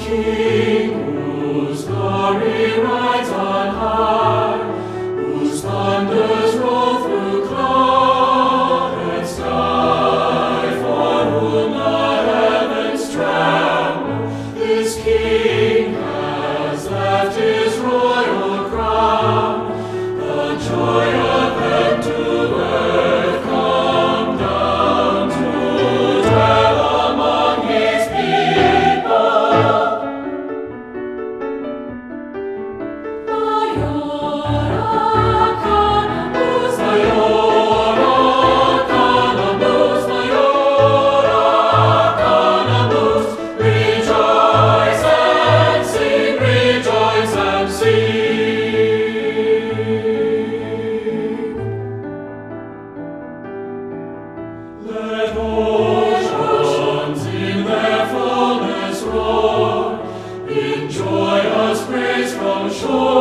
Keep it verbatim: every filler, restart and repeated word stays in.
King whose glory rides on high, whose thunders roll through cloud and sky, for whom the heavens tremble. This King has left his royal crown, the joy of heaven to earth come down to dwell among his people. Vayora canamus, vayora canamus, vayora canamus. Rejoice and sing, rejoice and sing. Let oceans in their fullness roar, in joyous praise from shore